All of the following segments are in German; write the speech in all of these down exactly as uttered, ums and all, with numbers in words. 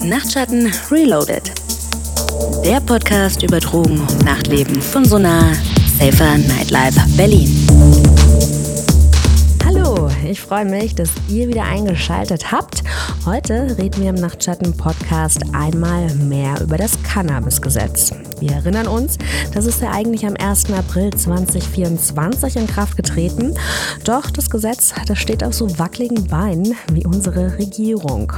Nachtschatten Reloaded. Der Podcast über Drogen und Nachtleben von Sonar Safer Nightlife Berlin. Hallo, ich freue mich, dass ihr wieder eingeschaltet habt. Heute reden wir im Nachtschatten-Podcast einmal mehr über das Cannabis-Gesetz. Wir erinnern uns, das ist ja eigentlich am ersten April zweitausendvierundzwanzig in Kraft getreten. Doch das Gesetz, das steht auf so wackeligen Beinen wie unsere Regierung.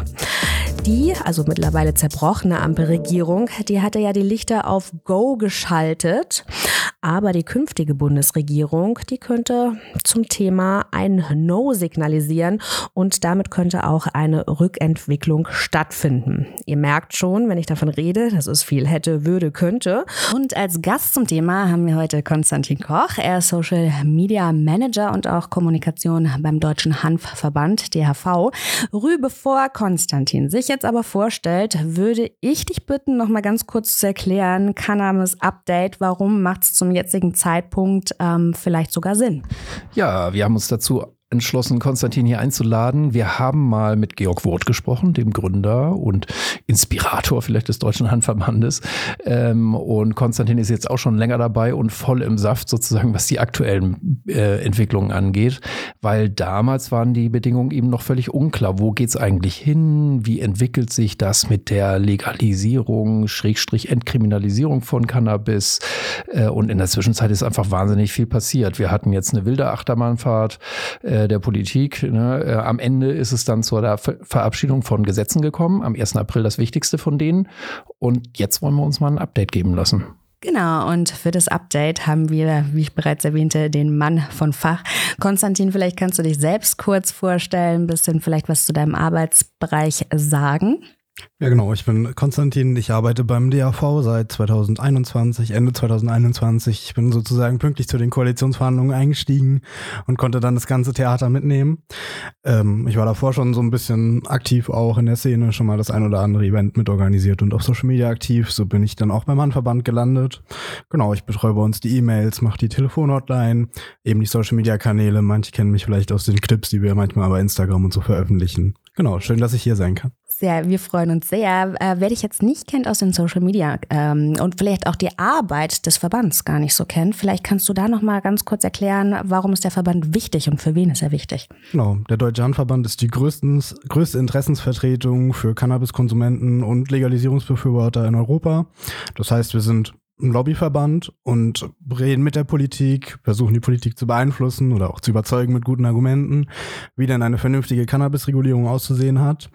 Die, also mittlerweile zerbrochene Ampelregierung, die hatte ja die Lichter auf Go geschaltet. Aber die künftige Bundesregierung, die könnte zum Thema ein No signalisieren und damit könnte auch eine Rückentwicklung stattfinden. Ihr merkt schon, wenn ich davon rede, das ist viel hätte, würde, könnte. Und als Gast zum Thema haben wir heute Konstantin Koch. Er ist Social Media Manager und auch Kommunikation beim Deutschen Hanfverband, D H V. Rü, bevor Konstantin sich jetzt aber vorstellt, würde ich dich bitten, noch mal ganz kurz zu erklären, Cannabis Update, warum macht es zum jetzigen Zeitpunkt ähm, vielleicht sogar Sinn? Ja, wir haben uns dazu entschlossen, Konstantin hier einzuladen. Wir haben mal mit Georg Wurth gesprochen, dem Gründer und Inspirator vielleicht des Deutschen Hanfverbandes. Ähm, und Konstantin ist jetzt auch schon länger dabei und voll im Saft sozusagen, was die aktuellen äh, Entwicklungen angeht. Weil damals waren die Bedingungen eben noch völlig unklar. Wo geht's eigentlich hin? Wie entwickelt sich das mit der Legalisierung, Schrägstrich Entkriminalisierung von Cannabis? Äh, und in der Zwischenzeit ist einfach wahnsinnig viel passiert. Wir hatten jetzt eine wilde Achterbahnfahrt äh, der Politik. Ne? Äh, am Ende ist es dann zur der Ver- Verabschiedung von Gesetzen gekommen. Am ersten April das wichtigste von denen. Und jetzt wollen wir uns mal ein Update geben lassen. Genau, und für das Update haben wir, wie ich bereits erwähnte, den Mann von Fach. Konstantin, vielleicht kannst du dich selbst kurz vorstellen, ein bisschen vielleicht was zu deinem Arbeitsbereich sagen. Ja genau, ich bin Konstantin, ich arbeite beim D H V seit zweitausendeinundzwanzig, Ende zweitausendeinundzwanzig. Ich bin sozusagen pünktlich zu den Koalitionsverhandlungen eingestiegen und konnte dann das ganze Theater mitnehmen. Ähm, ich war davor schon so ein bisschen aktiv auch in der Szene, schon mal das ein oder andere Event mitorganisiert und auf Social Media aktiv. So bin ich dann auch beim Hanfverband gelandet. Genau, ich betreue bei uns die E-Mails, mache die Telefonhotline, eben die Social Media Kanäle. Manche kennen mich vielleicht aus den Clips, die wir manchmal bei Instagram und so veröffentlichen. Genau, schön, dass ich hier sein kann. Sehr, wir freuen uns sehr. Äh, wer dich jetzt nicht kennt aus den Social Media ähm, und vielleicht auch die Arbeit des Verbands gar nicht so kennt, vielleicht kannst du da noch mal ganz kurz erklären, warum ist der Verband wichtig und für wen ist er wichtig? Genau, der Deutsche Hanfverband ist die größtens, größte Interessensvertretung für Cannabiskonsumenten und Legalisierungsbefürworter in Europa. Das heißt, wir sind ein Lobbyverband und reden mit der Politik, versuchen die Politik zu beeinflussen oder auch zu überzeugen mit guten Argumenten, wie denn eine vernünftige Cannabisregulierung auszusehen hat.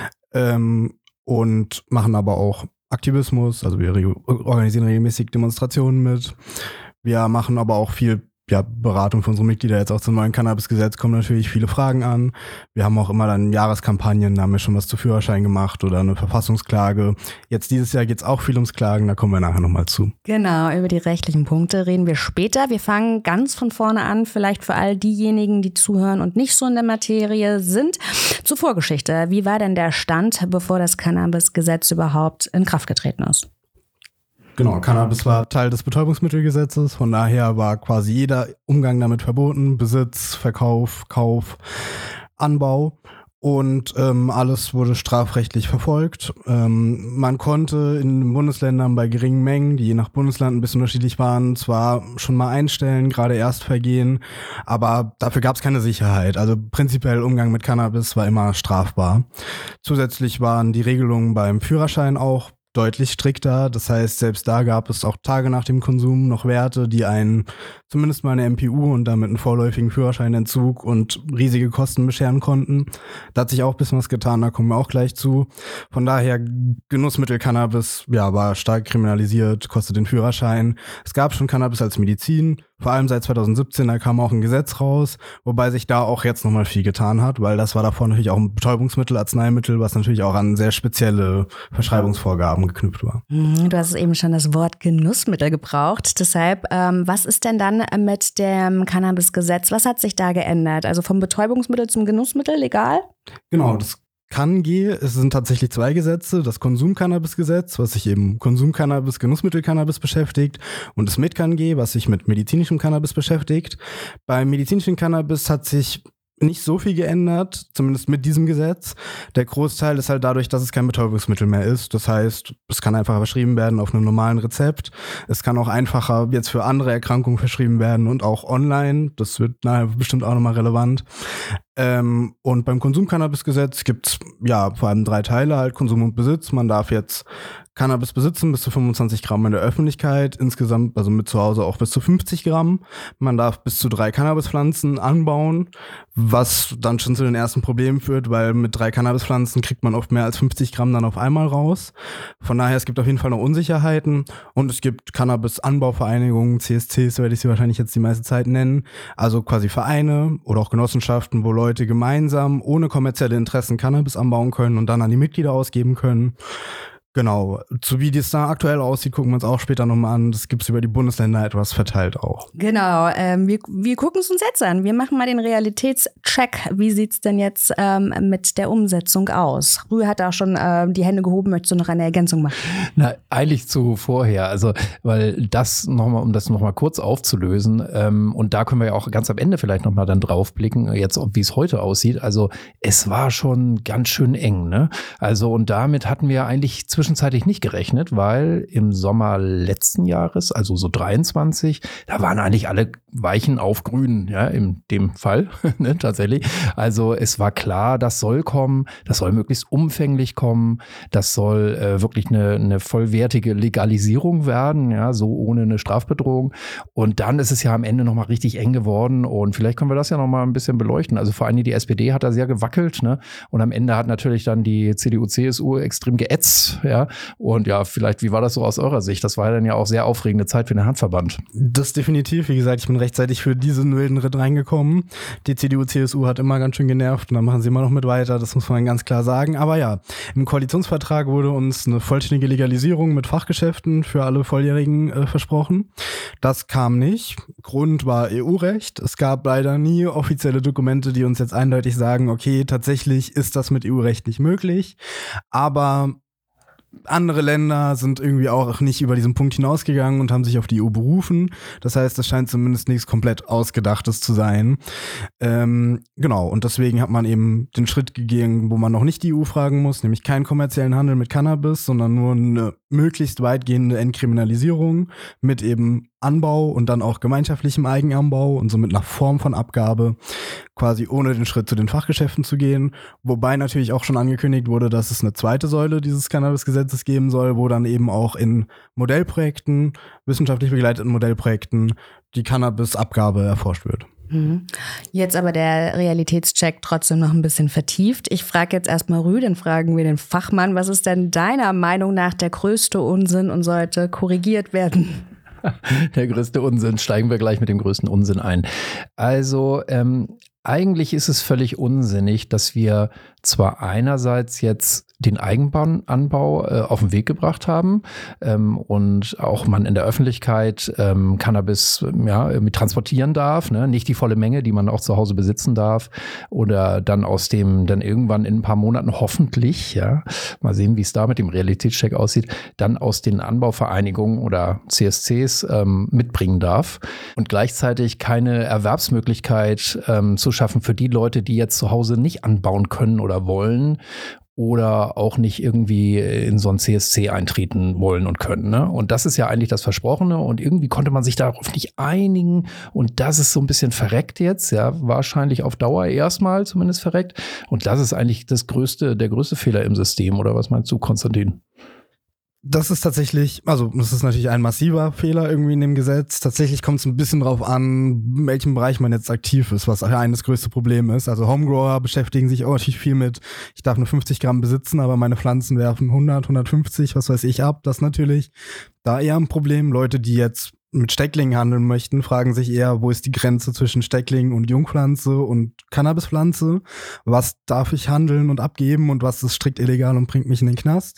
Ähm, und machen aber auch Aktivismus, also wir re- organisieren regelmäßig Demonstrationen mit. Wir machen aber auch viel ja, Beratung für unsere Mitglieder. Jetzt auch zum neuen Cannabis-Gesetz kommen natürlich viele Fragen an. Wir haben auch immer dann Jahreskampagnen, da haben wir schon was zu Führerschein gemacht oder eine Verfassungsklage. Jetzt dieses Jahr geht es auch viel ums Klagen, da kommen wir nachher nochmal zu. Genau, über die rechtlichen Punkte reden wir später. Wir fangen ganz von vorne an, vielleicht für all diejenigen, die zuhören und nicht so in der Materie sind. Zur Vorgeschichte, wie war denn der Stand, bevor das Cannabis-Gesetz überhaupt in Kraft getreten ist? Genau, Cannabis war Teil des Betäubungsmittelgesetzes, von daher war quasi jeder Umgang damit verboten, Besitz, Verkauf, Kauf, Anbau und ähm, alles wurde strafrechtlich verfolgt. Ähm, man konnte in den Bundesländern bei geringen Mengen, die je nach Bundesland ein bisschen unterschiedlich waren, zwar schon mal einstellen, gerade Erstvergehen, aber dafür gab es keine Sicherheit. Also prinzipiell Umgang mit Cannabis war immer strafbar. Zusätzlich waren die Regelungen beim Führerschein auch deutlich strikter. Das heißt, selbst da gab es auch Tage nach dem Konsum noch Werte, die einen zumindest mal eine M P U und damit einen vorläufigen Führerscheinentzug und riesige Kosten bescheren konnten. Da hat sich auch ein bisschen was getan, da kommen wir auch gleich zu. Von daher, Genussmittel Cannabis, ja, war stark kriminalisiert, kostet den Führerschein. Es gab schon Cannabis als Medizin, vor allem seit zweitausendsiebzehn, da kam auch ein Gesetz raus, wobei sich da auch jetzt nochmal viel getan hat, weil das war davor natürlich auch ein Betäubungsmittel, Arzneimittel, was natürlich auch an sehr spezielle Verschreibungsvorgaben geknüpft war. Du hast eben schon das Wort Genussmittel gebraucht. Deshalb, ähm, was ist denn dann mit dem Cannabisgesetz? Was hat sich da geändert? Also vom Betäubungsmittel zum Genussmittel legal? Genau, das kann gehen. Es sind tatsächlich zwei Gesetze. Das Konsum-Cannabis-Gesetz, was sich eben Konsum-Cannabis, Genussmittel-Cannabis beschäftigt, und das Mit-Can-G, was sich mit medizinischem Cannabis beschäftigt. Beim medizinischen Cannabis hat sich nicht so viel geändert, zumindest mit diesem Gesetz. Der Großteil ist halt dadurch, dass es kein Betäubungsmittel mehr ist. Das heißt, es kann einfacher verschrieben werden auf einem normalen Rezept. Es kann auch einfacher jetzt für andere Erkrankungen verschrieben werden und auch online. Das wird nachher bestimmt auch nochmal relevant. Ähm, und beim Konsumcannabisgesetz gibt's ja vor allem drei Teile, halt Konsum und Besitz. Man darf jetzt Cannabis besitzen bis zu fünfundzwanzig Gramm in der Öffentlichkeit, insgesamt, also mit zu Hause auch bis zu fünfzig Gramm. Man darf bis zu drei Cannabispflanzen anbauen, was dann schon zu den ersten Problemen führt, weil mit drei Cannabispflanzen kriegt man oft mehr als fünfzig Gramm dann auf einmal raus. Von daher, es gibt auf jeden Fall noch Unsicherheiten und es gibt Cannabis-Anbauvereinigungen, C S Cs, werde ich sie wahrscheinlich jetzt die meiste Zeit nennen, also quasi Vereine oder auch Genossenschaften, wo Leute gemeinsam ohne kommerzielle Interessen Cannabis anbauen können und dann an die Mitglieder ausgeben können. Genau, so wie das da aktuell aussieht, gucken wir uns auch später nochmal an. Das gibt es über die Bundesländer etwas verteilt auch. Genau, ähm, wir, wir gucken es uns jetzt an. Wir machen mal den Realitätscheck. Wie sieht's denn jetzt ähm, mit der Umsetzung aus? Rühe hat auch schon ähm, die Hände gehoben. Möchtest du noch eine Ergänzung machen? Na, eigentlich zu vorher. Also, weil das nochmal, um das nochmal kurz aufzulösen, ähm, und da können wir ja auch ganz am Ende vielleicht nochmal dann drauf blicken, jetzt, wie es heute aussieht. Also, es war schon ganz schön eng, ne? Also, und damit hatten wir eigentlich zwischen zwischenzeitlich nicht gerechnet, weil im Sommer letzten Jahres, also so dreiundzwanzig, da waren eigentlich alle Weichen auf grün, ja, in dem Fall, ne, tatsächlich. Also es war klar, das soll kommen, das soll möglichst umfänglich kommen, das soll äh, wirklich eine, eine vollwertige Legalisierung werden, ja, so ohne eine Strafbedrohung. Und dann ist es ja am Ende nochmal richtig eng geworden und vielleicht können wir das ja nochmal ein bisschen beleuchten. Also vor allem die S P D hat da sehr gewackelt, ne, und am Ende hat natürlich dann die C D U, C S U extrem geätzt, ja. Ja, und ja, vielleicht, wie war das so aus eurer Sicht? Das war dann ja auch sehr aufregende Zeit für den Handverband. Das definitiv. Wie gesagt, ich bin rechtzeitig für diesen wilden Ritt reingekommen. Die C D U, C S U hat immer ganz schön genervt und dann machen sie immer noch mit weiter. Das muss man ganz klar sagen. Aber ja, im Koalitionsvertrag wurde uns eine vollständige Legalisierung mit Fachgeschäften für alle Volljährigen äh, versprochen. Das kam nicht. Grund war E U-Recht. Es gab leider nie offizielle Dokumente, die uns jetzt eindeutig sagen, okay, tatsächlich ist das mit E U-Recht nicht möglich. Aber andere Länder sind irgendwie auch nicht über diesen Punkt hinausgegangen und haben sich auf die E U berufen. Das heißt, das scheint zumindest nichts komplett Ausgedachtes zu sein. Ähm, genau, und deswegen hat man eben den Schritt gegangen, wo man noch nicht die E U fragen muss, nämlich keinen kommerziellen Handel mit Cannabis, sondern nur eine möglichst weitgehende Entkriminalisierung mit eben Anbau und dann auch gemeinschaftlichem Eigenanbau und somit nach Form von Abgabe, quasi ohne den Schritt zu den Fachgeschäften zu gehen. Wobei natürlich auch schon angekündigt wurde, dass es eine zweite Säule dieses Cannabis-Gesetzes geben soll, wo dann eben auch in Modellprojekten, wissenschaftlich begleiteten Modellprojekten, die Cannabis-Abgabe erforscht wird. Jetzt aber der Realitätscheck trotzdem noch ein bisschen vertieft. Ich frage jetzt erstmal Rü, dann fragen wir den Fachmann. Was ist denn deiner Meinung nach der größte Unsinn und sollte korrigiert werden? Der größte Unsinn. Steigen wir gleich mit dem größten Unsinn ein. Also ähm, eigentlich ist es völlig unsinnig, dass wir zwar einerseits jetzt den Eigenanbau äh, auf den Weg gebracht haben ähm, und auch man in der Öffentlichkeit ähm, Cannabis ja, mit transportieren darf, ne? Nicht die volle Menge, die man auch zu Hause besitzen darf oder dann aus dem, dann irgendwann in ein paar Monaten hoffentlich, ja, mal sehen, wie es da mit dem Realitätscheck aussieht, dann aus den Anbauvereinigungen oder C S Cs ähm, mitbringen darf und gleichzeitig keine Erwerbsmöglichkeit ähm, zu schaffen für die Leute, die jetzt zu Hause nicht anbauen können oder wollen oder auch nicht irgendwie in so ein C S C eintreten wollen und können. Ne? Und das ist ja eigentlich das Versprochene und irgendwie konnte man sich darauf nicht einigen und das ist so ein bisschen verreckt jetzt, ja, wahrscheinlich auf Dauer erstmal zumindest verreckt und das ist eigentlich das größte, der größte Fehler im System, oder was meinst du, Konstantin? Das ist tatsächlich, also das ist natürlich ein massiver Fehler irgendwie in dem Gesetz. Tatsächlich kommt es ein bisschen drauf an, in welchem Bereich man jetzt aktiv ist, was ein das größte Problem ist. Also Homegrower beschäftigen sich auch natürlich viel mit, ich darf nur fünfzig Gramm besitzen, aber meine Pflanzen werfen hundert, hundertfünfzig, was weiß ich ab. Das ist natürlich da eher ein Problem. Leute, die jetzt mit Stecklingen handeln möchten, fragen sich eher, wo ist die Grenze zwischen Steckling und Jungpflanze und Cannabispflanze? Was darf ich handeln und abgeben und was ist strikt illegal und bringt mich in den Knast?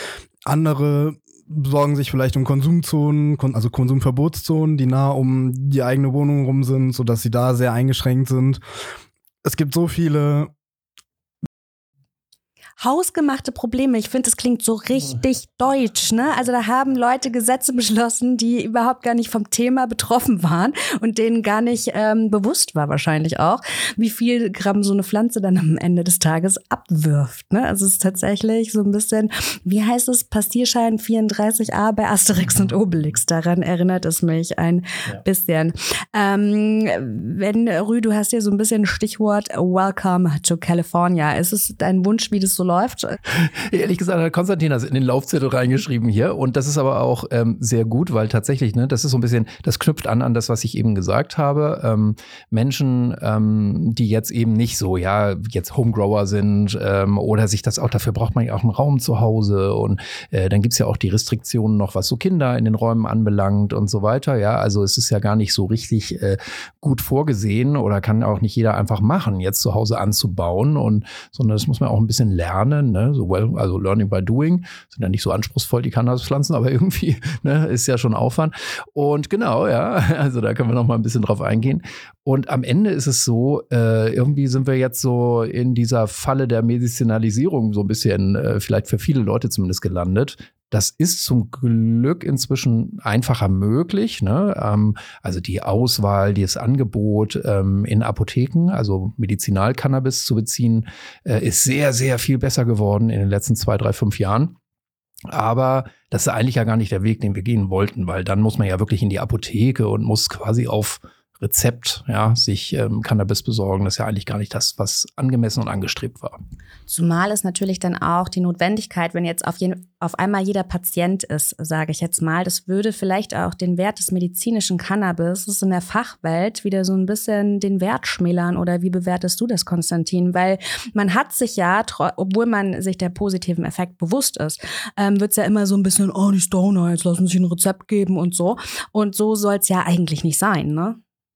Andere sorgen sich vielleicht um Konsumzonen, also Konsumverbotszonen, die nah um die eigene Wohnung rum sind, sodass sie da sehr eingeschränkt sind. Es gibt so viele hausgemachte Probleme. Ich finde, das klingt so richtig deutsch, ne? Also da haben Leute Gesetze beschlossen, die überhaupt gar nicht vom Thema betroffen waren und denen gar nicht ähm, bewusst war wahrscheinlich auch, wie viel Gramm so eine Pflanze dann am Ende des Tages abwirft, ne? Also es ist tatsächlich so ein bisschen, wie heißt es, Passierschein vierunddreißig a bei Asterix und Obelix. Daran erinnert es mich ein ja. bisschen. Ähm, wenn, Rü, du hast hier so ein bisschen Stichwort Welcome to California. Ist es dein Wunsch, wie das so läuft? Ehrlich gesagt hat Konstantin das in den Laufzettel reingeschrieben hier und das ist aber auch ähm, sehr gut, weil tatsächlich, ne, das ist so ein bisschen, das knüpft an an das, was ich eben gesagt habe. Ähm, Menschen, ähm, die jetzt eben nicht so, ja, jetzt Homegrower sind ähm, oder sich das auch, dafür braucht man ja auch einen Raum zu Hause und äh, dann gibt's ja auch die Restriktionen noch, was so Kinder in den Räumen anbelangt und so weiter. Ja, also es ist ja gar nicht so richtig äh, gut vorgesehen oder kann auch nicht jeder einfach machen, jetzt zu Hause anzubauen und, sondern das muss man auch ein bisschen lernen. Ne? So well, also Learning by Doing, sind ja nicht so anspruchsvoll, die Cannabispflanzen, aber irgendwie ne, ist ja schon Aufwand. Und genau, ja, also da können wir noch mal ein bisschen drauf eingehen. Und am Ende ist es so, äh, irgendwie sind wir jetzt so in dieser Falle der Medizinalisierung so ein bisschen, äh, vielleicht für viele Leute zumindest gelandet. Das ist zum Glück inzwischen einfacher möglich, ne? Ähm, also die Auswahl, das Angebot ähm, in Apotheken, also Medizinalcannabis zu beziehen, äh, ist sehr, sehr viel besser geworden in den letzten zwei, drei, fünf Jahren. Aber das ist eigentlich ja gar nicht der Weg, den wir gehen wollten, weil dann muss man ja wirklich in die Apotheke und muss quasi auf Rezept, ja, sich ähm, Cannabis besorgen. Das ist ja eigentlich gar nicht das, was angemessen und angestrebt war. Zumal es natürlich dann auch die Notwendigkeit, wenn jetzt auf, jeden, auf einmal jeder Patient ist, sage ich jetzt mal, das würde vielleicht auch den Wert des medizinischen Cannabis in der Fachwelt wieder so ein bisschen den Wert schmälern. Oder wie bewertest du das, Konstantin? Weil man hat sich ja, obwohl man sich der positiven Effekt bewusst ist, ähm, wird es ja immer so ein bisschen, oh, die Stoner, jetzt lassen sich ein Rezept geben und so. Und so soll es ja eigentlich nicht sein, ne?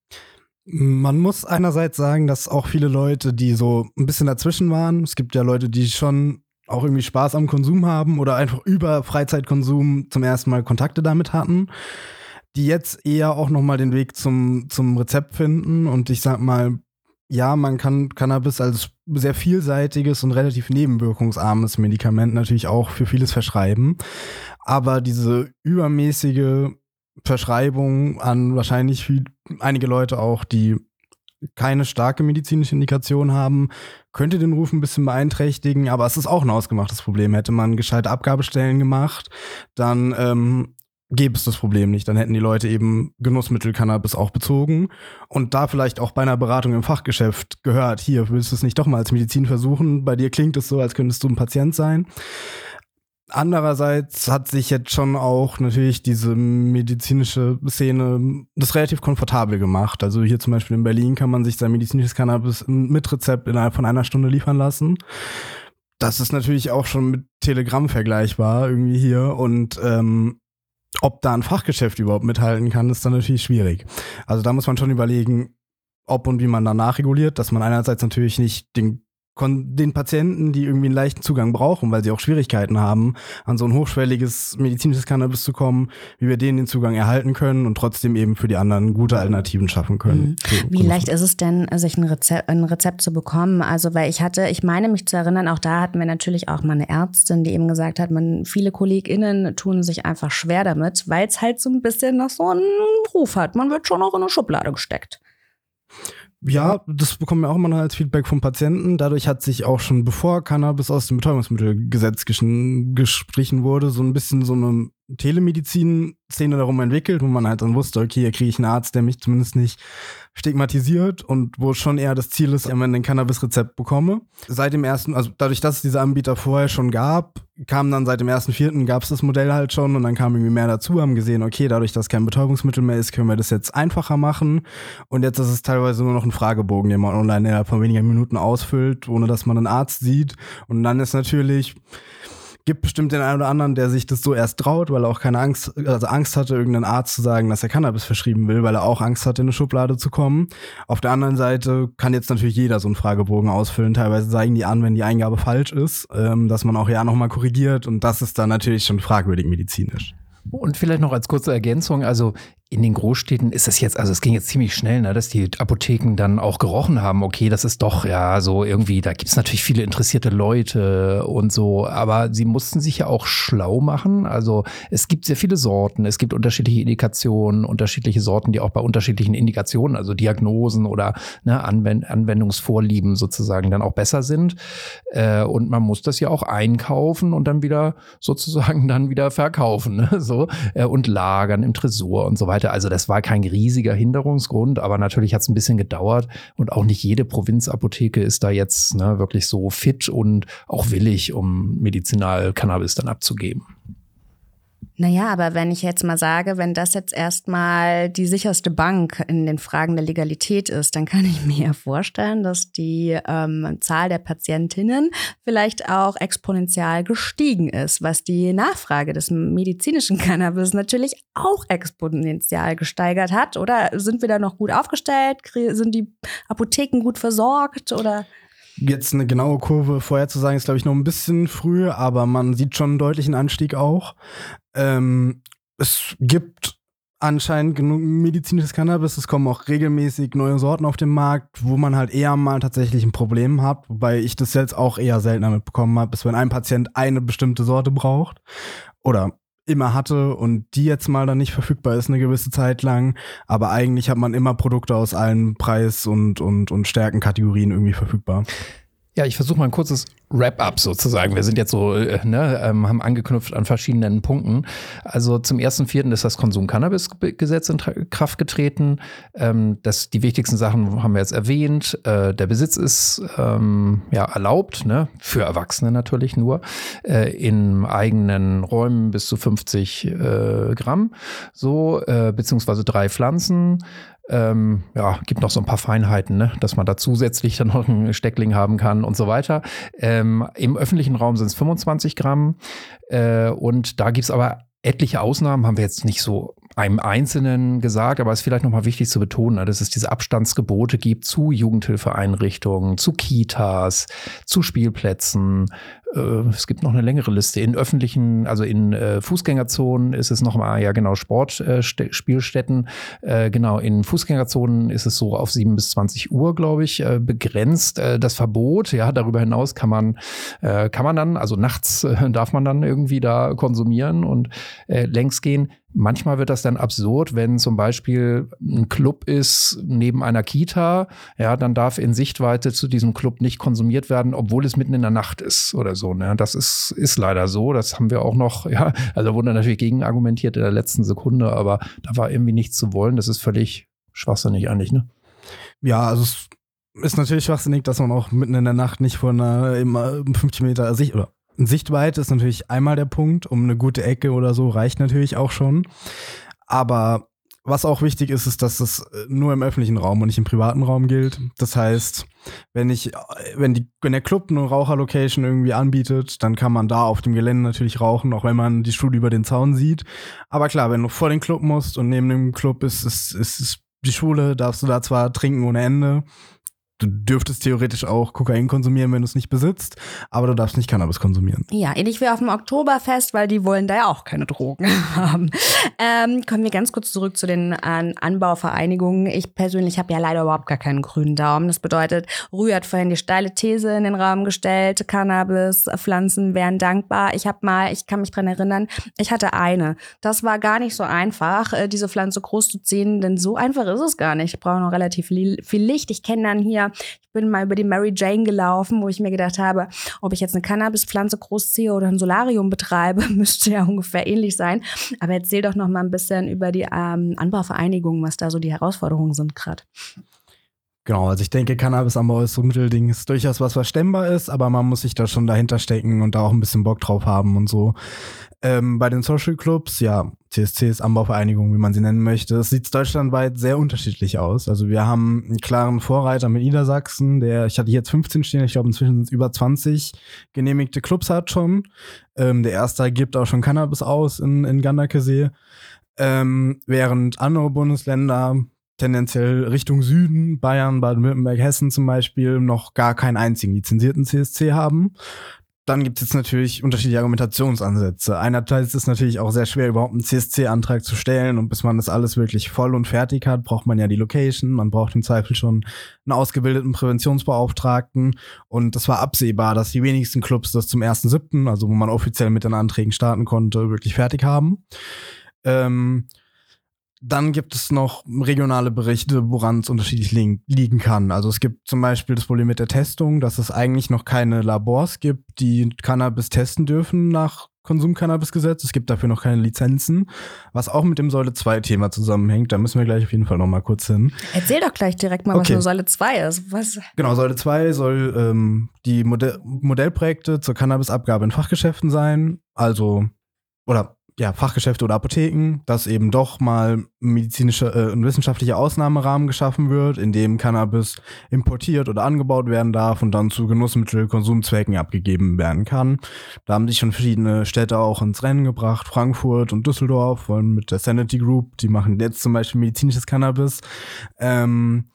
Man muss einerseits sagen, dass auch viele Leute, die so ein bisschen dazwischen waren, es gibt ja Leute, die schon auch irgendwie Spaß am Konsum haben oder einfach über Freizeitkonsum zum ersten Mal Kontakte damit hatten, die jetzt eher auch nochmal den Weg zum, zum Rezept finden. Und ich sag mal, ja, man kann Cannabis als sehr vielseitiges und relativ nebenwirkungsarmes Medikament natürlich auch für vieles verschreiben. Aber diese übermäßige Verschreibung an wahrscheinlich viel, einige Leute auch, die keine starke medizinische Indikation haben, könnte den Ruf ein bisschen beeinträchtigen, aber es ist auch ein ausgemachtes Problem. Hätte man gescheite Abgabestellen gemacht, dann ähm, gäbe es das Problem nicht. Dann hätten die Leute eben Genussmittel-Cannabis auch bezogen und da vielleicht auch bei einer Beratung im Fachgeschäft gehört, hier, willst du es nicht doch mal als Medizin versuchen? Bei dir klingt es so, als könntest du ein Patient sein. Andererseits hat sich jetzt schon auch natürlich diese medizinische Szene das relativ komfortabel gemacht. Also hier zum Beispiel in Berlin kann man sich sein medizinisches Cannabis mit Rezept innerhalb von einer Stunde liefern lassen. Das ist natürlich auch schon mit Telegram vergleichbar irgendwie hier und ähm, ob da ein Fachgeschäft überhaupt mithalten kann, ist dann natürlich schwierig. Also da muss man schon überlegen, ob und wie man da nachreguliert, dass man einerseits natürlich nicht den den Patienten, die irgendwie einen leichten Zugang brauchen, weil sie auch Schwierigkeiten haben, an so ein hochschwelliges medizinisches Cannabis zu kommen, wie wir denen den Zugang erhalten können und trotzdem eben für die anderen gute Alternativen schaffen können. Mhm. Wie leicht ist es denn, sich ein Rezept, ein Rezept zu bekommen? Also, weil ich hatte, ich meine mich zu erinnern, auch da hatten wir natürlich auch mal eine Ärztin, die eben gesagt hat, man, viele KollegInnen tun sich einfach schwer damit, weil es halt so ein bisschen noch so einen Ruf hat. Man wird schon auch in eine Schublade gesteckt. Ja, das bekommen wir auch immer noch als Feedback vom Patienten. Dadurch hat sich auch schon, bevor Cannabis aus dem Betäubungsmittelgesetz gestrichen wurde, so ein bisschen so eine Telemedizin-Szene darum entwickelt, wo man halt dann wusste, okay, hier kriege ich einen Arzt, der mich zumindest nicht stigmatisiert und wo schon eher das Ziel ist, wenn ich ein Cannabis-Rezept bekomme. Seit dem ersten, also dadurch, dass es diese Anbieter vorher schon gab, kam dann seit dem ersten Vierten gab es das Modell halt schon und dann kam irgendwie mehr dazu, haben gesehen, okay, dadurch, dass kein Betäubungsmittel mehr ist, können wir das jetzt einfacher machen und jetzt ist es teilweise nur noch ein Fragebogen, den man online innerhalb von wenigen Minuten ausfüllt, ohne dass man einen Arzt sieht und dann ist natürlich gibt bestimmt den einen oder anderen, der sich das so erst traut, weil er auch keine Angst, also Angst hatte, irgendeinen Arzt zu sagen, dass er Cannabis verschrieben will, weil er auch Angst hatte, in eine Schublade zu kommen. Auf der anderen Seite kann jetzt natürlich jeder so einen Fragebogen ausfüllen. Teilweise zeigen die an, wenn die Eingabe falsch ist, ähm, dass man auch ja nochmal korrigiert und das ist dann natürlich schon fragwürdig medizinisch. Und vielleicht noch als kurze Ergänzung, also in den Großstädten ist es jetzt, also es ging jetzt ziemlich schnell, ne, dass die Apotheken dann auch gerochen haben, okay, das ist doch ja so irgendwie, da gibt es natürlich viele interessierte Leute und so, aber sie mussten sich ja auch schlau machen. Also es gibt sehr viele Sorten, es gibt unterschiedliche Indikationen, unterschiedliche Sorten, die auch bei unterschiedlichen Indikationen, also Diagnosen oder ne, Anwend- Anwendungsvorlieben sozusagen dann auch besser sind. Äh, und man muss das ja auch einkaufen und dann wieder sozusagen dann wieder verkaufen, ne, so äh, und lagern im Tresor und so weiter. Also das war kein riesiger Hinderungsgrund, aber natürlich hat es ein bisschen gedauert und auch nicht jede Provinzapotheke ist da jetzt ne, wirklich so fit und auch willig, um Medizinal-Cannabis dann abzugeben. Naja, aber wenn ich jetzt mal sage, wenn das jetzt erstmal die sicherste Bank in den Fragen der Legalität ist, dann kann ich mir ja vorstellen, dass die ähm, Zahl der Patientinnen vielleicht auch exponentiell gestiegen ist, was die Nachfrage des medizinischen Cannabis natürlich auch exponentiell gesteigert hat. Oder sind wir da noch gut aufgestellt? Sind die Apotheken gut versorgt oder? Jetzt eine genaue Kurve vorherzusagen, ist, glaube ich, noch ein bisschen früh, aber man sieht schon einen deutlichen Anstieg auch. Ähm, es gibt anscheinend genug medizinisches Cannabis, es kommen auch regelmäßig neue Sorten auf den Markt, wo man halt eher mal tatsächlich ein Problem hat, wobei ich das jetzt auch eher seltener mitbekommen habe, ist, wenn ein Patient eine bestimmte Sorte braucht oder immer hatte und die jetzt mal dann nicht verfügbar ist eine gewisse Zeit lang, aber eigentlich hat man immer Produkte aus allen Preis- und, und, und Stärkenkategorien irgendwie verfügbar. Ja, ich versuche mal ein kurzes Wrap-up sozusagen. Wir sind jetzt so, äh, ne, ähm, haben angeknüpft an verschiedenen Punkten. Also zum ersten Vierten ist das Konsum-Cannabis-Gesetz in Tra- Kraft getreten. Ähm, das, die wichtigsten Sachen haben wir jetzt erwähnt. Äh, der Besitz ist ähm, ja erlaubt, ne, für Erwachsene natürlich nur, äh, in eigenen Räumen bis zu fünfzig äh, Gramm, so, äh, beziehungsweise drei Pflanzen. Ähm, ja, gibt noch so ein paar Feinheiten, ne? Dass man da zusätzlich dann noch einen Steckling haben kann und so weiter. Ähm, im öffentlichen Raum sind es fünfundzwanzig Gramm äh, und da gibt's aber etliche Ausnahmen, haben wir jetzt nicht so einem Einzelnen gesagt, aber es ist vielleicht nochmal wichtig zu betonen, dass es diese Abstandsgebote gibt zu Jugendhilfeeinrichtungen, zu Kitas, zu Spielplätzen. Es gibt noch eine längere Liste. In öffentlichen, also in äh, Fußgängerzonen ist es nochmal, ja genau, Sportspielstätten. Äh, äh, genau, in Fußgängerzonen ist es so auf sieben bis zwanzig Uhr, glaube ich, äh, begrenzt. Äh, das Verbot, ja, darüber hinaus kann man, äh, kann man dann, also nachts äh, darf man dann irgendwie da konsumieren und äh, längs gehen. Manchmal wird das dann absurd, wenn zum Beispiel ein Club ist neben einer Kita, ja, dann darf in Sichtweite zu diesem Club nicht konsumiert werden, obwohl es mitten in der Nacht ist oder so. Ne? Das ist, ist leider so. Das haben wir auch noch, ja, also wurde natürlich gegen argumentiert in der letzten Sekunde, aber da war irgendwie nichts zu wollen. Das ist völlig schwachsinnig eigentlich, ne? Ja, also es ist natürlich schwachsinnig, dass man auch mitten in der Nacht nicht von einer immer fünfzig Meter Sicht oder Sichtweite ist natürlich einmal der Punkt, um eine gute Ecke oder so reicht natürlich auch schon. Aber was auch wichtig ist, ist, dass es nur im öffentlichen Raum und nicht im privaten Raum gilt. Das heißt, wenn ich, wenn die, wenn der Club eine Raucherlocation irgendwie anbietet, dann kann man da auf dem Gelände natürlich rauchen, auch wenn man die Schule über den Zaun sieht. Aber klar, wenn du vor den Club musst und neben dem Club ist, ist, ist, ist die Schule, darfst du da zwar trinken ohne Ende. Du dürftest theoretisch auch Kokain konsumieren, wenn du es nicht besitzt, aber du darfst nicht Cannabis konsumieren. Ja, ähnlich wie auf dem Oktoberfest, weil die wollen da ja auch keine Drogen haben. Ähm, kommen wir ganz kurz zurück zu den äh, Anbauvereinigungen. Ich persönlich habe ja leider überhaupt gar keinen grünen Daumen. Das bedeutet, Rüh hat vorhin die steile These in den Raum gestellt, Cannabispflanzen wären dankbar. Ich habe mal, ich kann mich dran erinnern, ich hatte eine. Das war gar nicht so einfach, äh, diese Pflanze groß zu ziehen, denn so einfach ist es gar nicht. Ich brauche noch relativ viel Licht. Ich kenne dann hier Ich bin mal über die Mary Jane gelaufen, wo ich mir gedacht habe, ob ich jetzt eine Cannabispflanze großziehe oder ein Solarium betreibe, müsste ja ungefähr ähnlich sein. Aber erzähl doch noch mal ein bisschen über die ähm, Anbauvereinigungen, was da so die Herausforderungen sind gerade. Genau, also ich denke, Cannabisanbau ist so ein Mittelding, ist durchaus was, was stemmbar ist, aber man muss sich da schon dahinter stecken und da auch ein bisschen Bock drauf haben und so. Ähm, bei den Social Clubs, ja, C S Cs, Anbauvereinigungen, wie man sie nennen möchte, es sieht deutschlandweit sehr unterschiedlich aus. Also wir haben einen klaren Vorreiter mit Niedersachsen, der, ich hatte jetzt fünfzehn stehen, ich glaube inzwischen sind es über zwanzig genehmigte Clubs hat schon. Ähm, der erste gibt auch schon Cannabis aus in, in Gandakesee. Ähm, während andere Bundesländer tendenziell Richtung Süden, Bayern, Baden-Württemberg, Hessen zum Beispiel, noch gar keinen einzigen lizenzierten C S C haben. dann gibt es jetzt natürlich unterschiedliche Argumentationsansätze. Einerseits ist es natürlich auch sehr schwer, überhaupt einen C S C-Antrag zu stellen und bis man das alles wirklich voll und fertig hat, braucht man ja die Location, man braucht im Zweifel schon einen ausgebildeten Präventionsbeauftragten und das war absehbar, dass die wenigsten Clubs das zum ersten siebten, also wo man offiziell mit den Anträgen starten konnte, wirklich fertig haben. Ähm, Dann gibt es noch regionale Berichte, woran es unterschiedlich li- liegen kann. Also es gibt zum Beispiel das Problem mit der Testung, dass es eigentlich noch keine Labors gibt, die Cannabis testen dürfen nach Konsumcannabisgesetz. Es gibt dafür noch keine Lizenzen, was auch mit dem Säule zwei Thema zusammenhängt. Da müssen wir gleich auf jeden Fall noch mal kurz hin. Erzähl doch gleich direkt mal, Okay. was eine Säule zwei ist. Was? Genau, Säule zwei soll ähm, die Modell- Modellprojekte zur Cannabisabgabe in Fachgeschäften sein. Also, oder ja, Fachgeschäfte oder Apotheken, dass eben doch mal medizinische äh, und wissenschaftlicher Ausnahmerahmen geschaffen wird, in dem Cannabis importiert oder angebaut werden darf und dann zu Genussmittelkonsumzwecken abgegeben werden kann. Da haben sich schon verschiedene Städte auch ins Rennen gebracht, Frankfurt und Düsseldorf, wollen mit der Sanity Group, die machen jetzt zum Beispiel medizinisches Cannabis, ähm,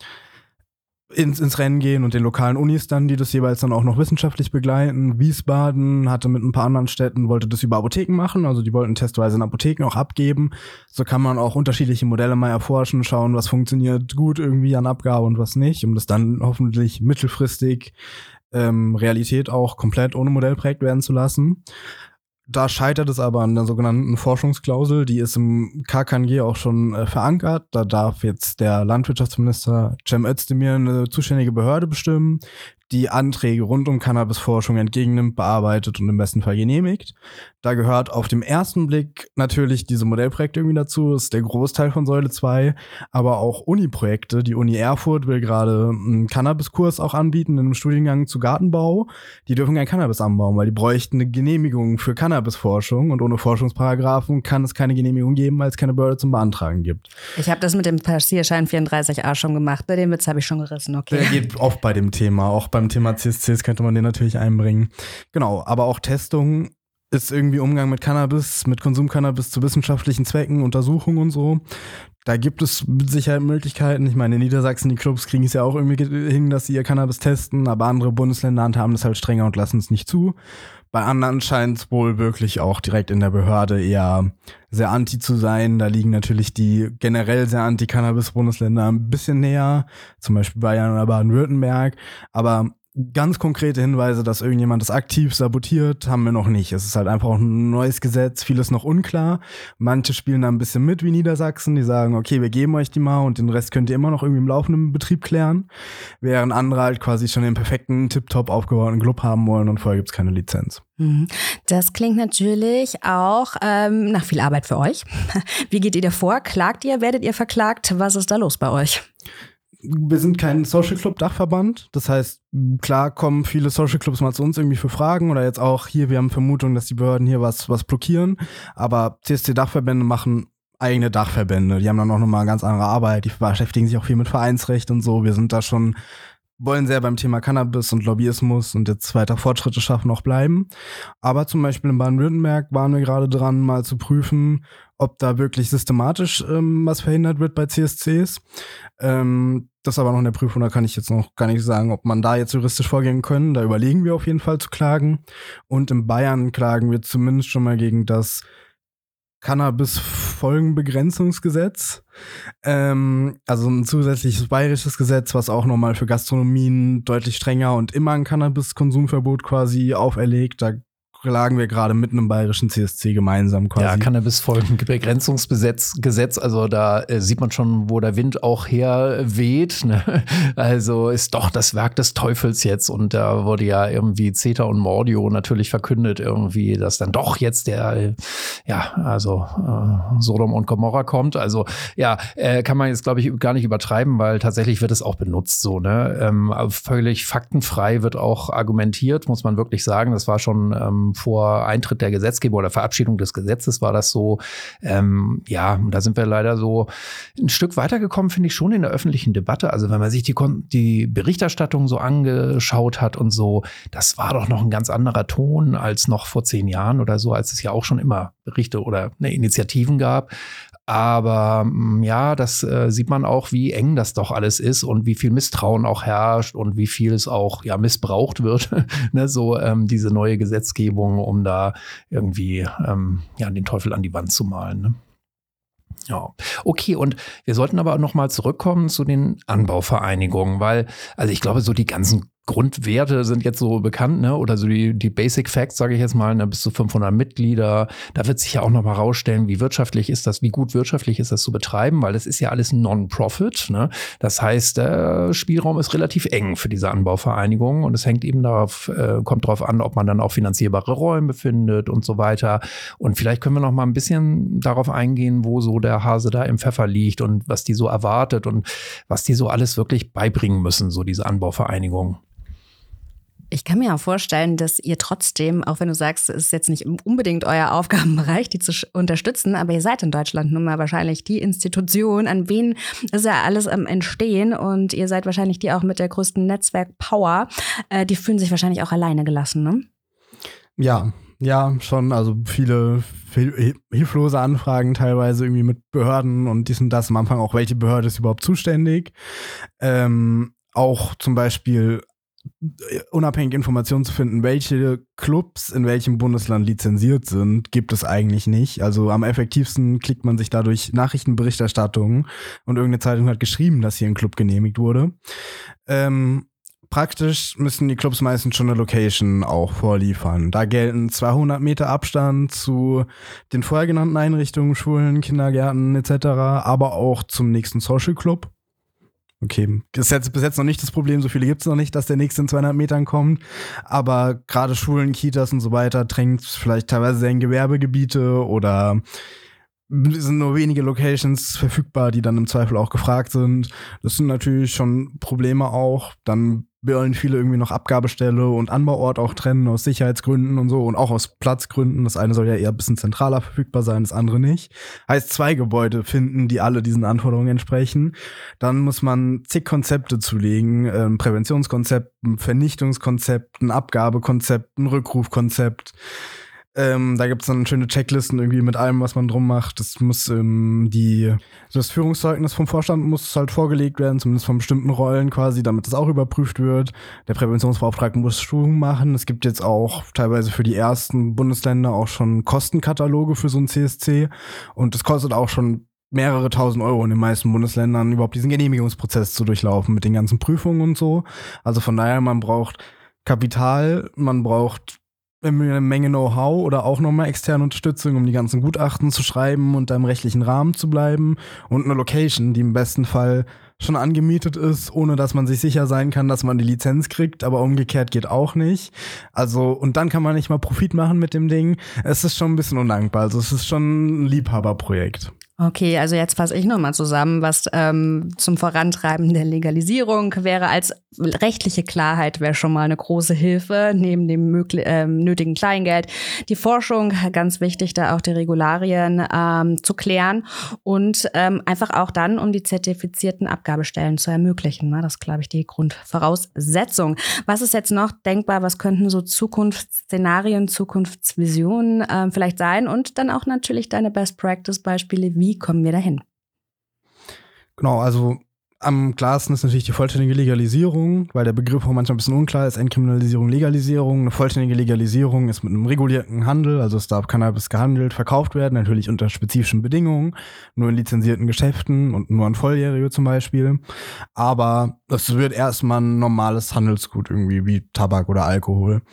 ins, ins Rennen gehen und den lokalen Unis dann, die das jeweils dann auch noch wissenschaftlich begleiten. Wiesbaden hatte mit ein paar anderen Städten, wollte das über Apotheken machen, also die wollten testweise in Apotheken auch abgeben. So kann man auch unterschiedliche Modelle mal erforschen, schauen, was funktioniert gut irgendwie an Abgabe und was nicht, um das dann hoffentlich mittelfristig ähm, Realität auch komplett ohne Modellprojekt werden zu lassen. Da scheitert es aber an der sogenannten Forschungsklausel, die ist im K K N G auch schon äh, verankert. Da darf jetzt der Landwirtschaftsminister Cem Özdemir eine zuständige Behörde bestimmen, die Anträge rund um Cannabisforschung entgegennimmt, bearbeitet und im besten Fall genehmigt. Da gehört auf den ersten Blick natürlich diese Modellprojekte irgendwie dazu, das ist der Großteil von Säule zwei, aber auch Uni-Projekte. Die Uni Erfurt will gerade einen Cannabiskurs auch anbieten in einem Studiengang zu Gartenbau. Die dürfen kein Cannabis anbauen, weil die bräuchten eine Genehmigung für Cannabisforschung und ohne Forschungsparagraphen kann es keine Genehmigung geben, weil es keine Behörde zum Beantragen gibt. Ich habe das mit dem Passierschein vierunddreißig a schon gemacht. Den Witz habe ich schon gerissen, okay. Der geht oft bei dem Thema, auch beim Thema C S Cs könnte man den natürlich einbringen. Genau, aber auch Testung ist irgendwie Umgang mit Cannabis, mit Konsumcannabis zu wissenschaftlichen Zwecken, Untersuchungen und so. Da gibt es mit Sicherheit Möglichkeiten. Ich meine, in Niedersachsen, die Clubs kriegen es ja auch irgendwie hin, dass sie ihr Cannabis testen, aber andere Bundesländer haben das halt strenger und lassen es nicht zu. Bei anderen scheint es wohl wirklich auch direkt in der Behörde eher sehr anti zu sein. Da liegen natürlich die generell sehr anti-Cannabis-Bundesländer ein bisschen näher, zum Beispiel Bayern oder Baden-Württemberg. Aber ganz konkrete Hinweise, dass irgendjemand das aktiv sabotiert, haben wir noch nicht. Es ist halt einfach ein neues Gesetz, vieles noch unklar. Manche spielen da ein bisschen mit wie Niedersachsen, die sagen, okay, wir geben euch die mal und den Rest könnt ihr immer noch irgendwie im laufenden Betrieb klären. Während andere halt quasi schon den perfekten, tiptop aufgebauten Club haben wollen und vorher gibt's keine Lizenz. Das klingt natürlich auch ähm, nach viel Arbeit für euch. Wie geht ihr da vor? Klagt ihr? Werdet ihr verklagt? Was ist da los bei euch? Wir sind kein Social Club Dachverband. Das heißt, klar kommen viele Social Clubs mal zu uns irgendwie für Fragen oder jetzt auch hier, wir haben Vermutungen, dass die Behörden hier was, was blockieren. Aber C S C Dachverbände machen eigene Dachverbände. Die haben dann auch nochmal eine ganz andere Arbeit. Die beschäftigen sich auch viel mit Vereinsrecht und so. Wir sind da schon, wollen sehr beim Thema Cannabis und Lobbyismus und jetzt weiter Fortschritte schaffen auch bleiben. Aber zum Beispiel in Baden-Württemberg waren wir gerade dran, mal zu prüfen, ob da wirklich systematisch ähm, was verhindert wird bei C S Cs. Ähm, das ist aber noch in der Prüfung, da kann ich jetzt noch gar nicht sagen, ob man da jetzt juristisch vorgehen können. Da überlegen wir auf jeden Fall zu klagen. Und in Bayern klagen wir zumindest schon mal gegen das Cannabis-Folgenbegrenzungsgesetz. Ähm, also ein zusätzliches bayerisches Gesetz, was auch nochmal für Gastronomien deutlich strenger und immer ein Cannabiskonsumverbot quasi auferlegt. Da klagen wir gerade mit einem bayerischen C S C gemeinsam quasi. Ja, Cannabis-Folgenbegrenzungsgesetz, Gesetz, also da äh, sieht man schon, wo der Wind auch her weht. Ne? Also ist doch das Werk des Teufels jetzt. Und da wurde ja irgendwie Zeta und Mordio natürlich verkündet irgendwie, dass dann doch jetzt der, äh, ja, also äh, Sodom und Gomorra kommt. Also ja, äh, kann man jetzt, glaube ich, gar nicht übertreiben, weil tatsächlich wird es auch benutzt so. Ne? Ähm, völlig faktenfrei wird auch argumentiert, muss man wirklich sagen. Das war schon ähm, vor Eintritt der Gesetzgeber oder Verabschiedung des Gesetzes war das so. Ähm, ja, da sind wir leider so ein Stück weitergekommen, finde ich schon in der öffentlichen Debatte. Also wenn man sich die, die Berichterstattung so angeschaut hat und so, das war doch noch ein ganz anderer Ton als noch vor zehn Jahren oder so, als es ja auch schon immer Berichte oder ne, Initiativen gab. Aber ja, das äh, sieht man auch, wie eng das doch alles ist und wie viel Misstrauen auch herrscht und wie viel es auch ja missbraucht wird, ne, so ähm, diese neue Gesetzgebung, um da irgendwie ähm, ja den Teufel an die Wand zu malen. Ne? Ja, okay, und wir sollten aber noch mal zurückkommen zu den Anbauvereinigungen, weil, also ich glaube, so die ganzen Grundwerte sind jetzt so bekannt, ne? Oder so die, die Basic Facts, sage ich jetzt mal, ne? Bis zu fünfhundert Mitglieder. Da wird sich ja auch noch mal rausstellen, wie wirtschaftlich ist das, wie gut wirtschaftlich ist das zu betreiben, weil das ist ja alles Non-Profit, ne? Das heißt, der Spielraum ist relativ eng für diese Anbauvereinigung und es hängt eben darauf, äh, kommt darauf an, ob man dann auch finanzierbare Räume findet und so weiter. Und vielleicht können wir noch mal ein bisschen darauf eingehen, wo so der Hase da im Pfeffer liegt und was die so erwartet und was die so alles wirklich beibringen müssen, so diese Anbauvereinigung. Ich kann mir auch vorstellen, dass ihr trotzdem, auch wenn du sagst, es ist jetzt nicht unbedingt euer Aufgabenbereich, die zu unterstützen, aber ihr seid in Deutschland nun mal wahrscheinlich die Institution, an wen ist ja alles am Entstehen und ihr seid wahrscheinlich die auch mit der größten Netzwerk-Power. Äh, die fühlen sich wahrscheinlich auch alleine gelassen, ne? Ja, ja, schon. Also viele hil- hilflose Anfragen teilweise irgendwie mit Behörden und dies und das. Am Anfang auch, welche Behörde ist überhaupt zuständig? Ähm, auch zum Beispiel unabhängig Informationen zu finden, welche Clubs in welchem Bundesland lizenziert sind, gibt es eigentlich nicht. Also am effektivsten klickt man sich dadurch Nachrichtenberichterstattungen und irgendeine Zeitung hat geschrieben, dass hier ein Club genehmigt wurde. Ähm, praktisch müssen die Clubs meistens schon eine Location auch vorliefern. Da gelten zweihundert Meter Abstand zu den vorher genannten Einrichtungen, Schulen, Kindergärten et cetera, aber auch zum nächsten Social Club. Okay, das ist jetzt bis jetzt noch nicht das Problem, so viele gibt es noch nicht, dass der nächste in zweihundert Metern kommt, aber gerade Schulen, Kitas und so weiter drängt vielleicht teilweise sehr in Gewerbegebiete oder sind nur wenige Locations verfügbar, die dann im Zweifel auch gefragt sind. Das sind natürlich schon Probleme auch. Dann wollen viele irgendwie noch Abgabestelle und Anbauort auch trennen aus Sicherheitsgründen und so und auch aus Platzgründen. Das eine soll ja eher ein bisschen zentraler verfügbar sein, das andere nicht. Heißt, zwei Gebäude finden, die alle diesen Anforderungen entsprechen. Dann muss man zig Konzepte zulegen, ähm, Präventionskonzept, ein Vernichtungskonzept, ein Abgabekonzept, ein Rückrufkonzept. Ähm, da gibt es dann schöne Checklisten irgendwie mit allem, was man drum macht. Das muss ähm, die das Führungszeugnis vom Vorstand muss halt vorgelegt werden, zumindest von bestimmten Rollen quasi, damit das auch überprüft wird. Der Präventionsbeauftragte muss Schulungen machen. Es gibt jetzt auch teilweise für die ersten Bundesländer auch schon Kostenkataloge für so ein C S C und das kostet auch schon mehrere tausend Euro in den meisten Bundesländern, überhaupt diesen Genehmigungsprozess zu durchlaufen mit den ganzen Prüfungen und so. Also von daher, man braucht Kapital, man braucht eine Menge Know-how oder auch nochmal externe Unterstützung, um die ganzen Gutachten zu schreiben und da im rechtlichen Rahmen zu bleiben und eine Location, die im besten Fall schon angemietet ist, ohne dass man sich sicher sein kann, dass man die Lizenz kriegt, aber umgekehrt geht auch nicht. Also, und dann kann man nicht mal Profit machen mit dem Ding. Es ist schon ein bisschen undankbar. Also es ist schon ein Liebhaberprojekt. Okay, also jetzt fasse ich nochmal zusammen, was ähm, zum Vorantreiben der Legalisierung wäre. Als rechtliche Klarheit wäre schon mal eine große Hilfe, neben dem möglich, ähm, nötigen Kleingeld. Die Forschung, ganz wichtig, da auch die Regularien ähm, zu klären und ähm, einfach auch dann, um die zertifizierten Abgabestellen zu ermöglichen. Ne? Das ist, glaube ich, die Grundvoraussetzung. Was ist jetzt noch denkbar? Was könnten so Zukunftsszenarien, Zukunftsvisionen ähm, vielleicht sein? Und dann auch natürlich deine Best-Practice-Beispiele. Wie kommen wir dahin? Genau, also am klarsten ist natürlich die vollständige Legalisierung, weil der Begriff auch manchmal ein bisschen unklar ist. Entkriminalisierung, Legalisierung. Eine vollständige Legalisierung ist mit einem regulierten Handel, also es darf Cannabis gehandelt, verkauft werden, natürlich unter spezifischen Bedingungen, nur in lizenzierten Geschäften und nur an Volljährige zum Beispiel. Aber es wird erstmal ein normales Handelsgut irgendwie, wie Tabak oder Alkohol.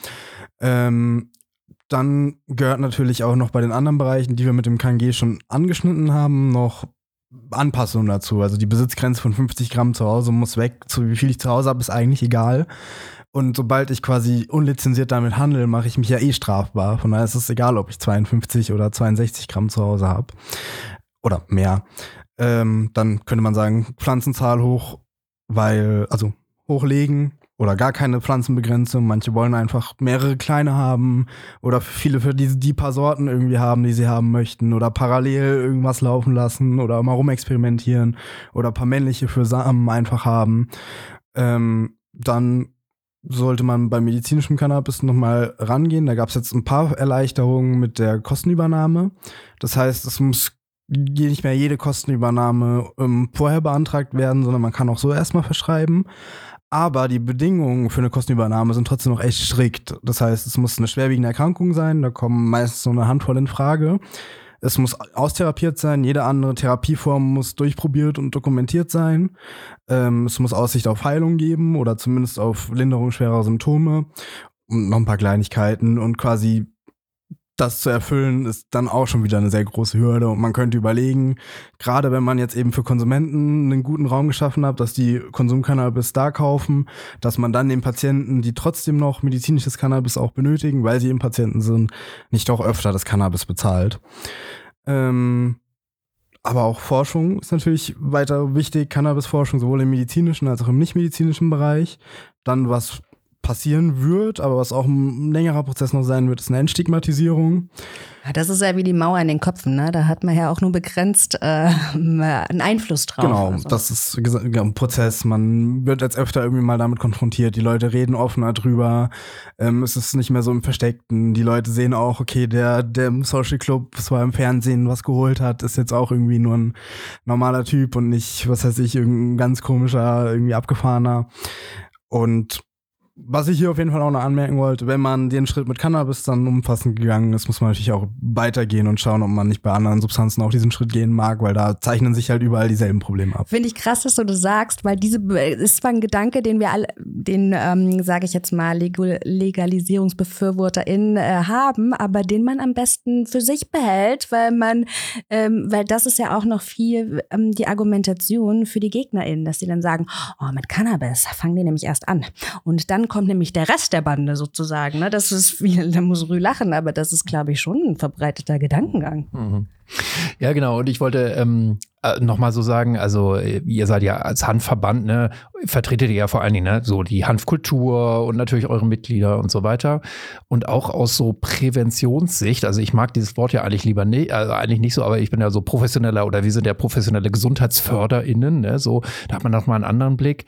Ähm, Dann gehört natürlich auch noch bei den anderen Bereichen, die wir mit dem K N G schon angeschnitten haben, noch Anpassungen dazu. Also die Besitzgrenze von fünfzig Gramm zu Hause muss weg. Zu wie viel ich zu Hause habe, ist eigentlich egal. Und sobald ich quasi unlizenziert damit handle, mache ich mich ja eh strafbar. Von daher ist es egal, ob ich zweiundfünfzig oder zweiundsechzig Gramm zu Hause habe. Oder mehr. Ähm, dann könnte man sagen, Pflanzenzahl hoch, weil, also hochlegen. Oder gar keine Pflanzenbegrenzung. Manche wollen einfach mehrere kleine haben oder viele für die, die paar Sorten irgendwie haben, die sie haben möchten oder parallel irgendwas laufen lassen oder mal rumexperimentieren oder ein paar männliche für Samen einfach haben. Ähm, dann sollte man bei medizinischem Cannabis nochmal rangehen. Da gab es jetzt ein paar Erleichterungen mit der Kostenübernahme. Das heißt, es muss nicht mehr jede Kostenübernahme ähm, vorher beantragt werden, sondern man kann auch so erstmal verschreiben. Aber die Bedingungen für eine Kostenübernahme sind trotzdem noch echt strikt. Das heißt, es muss eine schwerwiegende Erkrankung sein, da kommen meistens so eine Handvoll in Frage. Es muss austherapiert sein, jede andere Therapieform muss durchprobiert und dokumentiert sein. Ähm, es muss Aussicht auf Heilung geben oder zumindest auf Linderung schwerer Symptome und noch ein paar Kleinigkeiten. Und quasi das zu erfüllen, ist dann auch schon wieder eine sehr große Hürde. Und man könnte überlegen, gerade wenn man jetzt eben für Konsumenten einen guten Raum geschaffen hat, dass die Konsumcannabis da kaufen, dass man dann den Patienten, die trotzdem noch medizinisches Cannabis auch benötigen, weil sie eben Patienten sind, nicht auch öfter das Cannabis bezahlt. Ähm, aber auch Forschung ist natürlich weiter wichtig. Cannabisforschung sowohl im medizinischen als auch im nicht-medizinischen Bereich. Dann was passieren wird, aber was auch ein längerer Prozess noch sein wird, ist eine Entstigmatisierung. Ja, das ist ja wie die Mauer in den Köpfen, ne? Da hat man ja auch nur begrenzt äh, einen Einfluss drauf. Genau, also. Das ist ein Prozess. Man wird jetzt öfter irgendwie mal damit konfrontiert. Die Leute reden offener drüber. Ähm, es ist nicht mehr so im Versteckten. Die Leute sehen auch, okay, der, der im Social Club, was war im Fernsehen, was geholt hat, ist jetzt auch irgendwie nur ein normaler Typ und nicht, was weiß ich, irgendein ganz komischer, irgendwie abgefahrener. Und was ich hier auf jeden Fall auch noch anmerken wollte, wenn man den Schritt mit Cannabis dann umfassend gegangen ist, muss man natürlich auch weitergehen und schauen, ob man nicht bei anderen Substanzen auch diesen Schritt gehen mag, weil da zeichnen sich halt überall dieselben Probleme ab. Finde ich krass, dass du das sagst, weil diese ist zwar ein Gedanke, den wir alle, den, ähm, sage ich jetzt mal, Legal- LegalisierungsbefürworterInnen äh, haben, aber den man am besten für sich behält, weil man, ähm, weil das ist ja auch noch viel ähm, die Argumentation für die GegnerInnen, dass die dann sagen, oh, mit Cannabis fangen die nämlich erst an. Und dann kommt nämlich der Rest der Bande sozusagen. Ne? Das ist, wie, da muss Rü lachen, aber das ist, glaube ich, schon ein verbreiteter Gedankengang. Mhm. Ja, genau. Und ich wollte ähm, äh, nochmal so sagen, also ihr seid ja als Hanfverband, ne, vertretet ihr ja vor allen Dingen ne, so die Hanfkultur und natürlich eure Mitglieder und so weiter. Und auch aus so Präventionssicht, also ich mag dieses Wort ja eigentlich lieber nicht, also eigentlich nicht so, aber ich bin ja so professioneller oder wir sind ja professionelle GesundheitsförderInnen, ne, so, da hat man nochmal einen anderen Blick.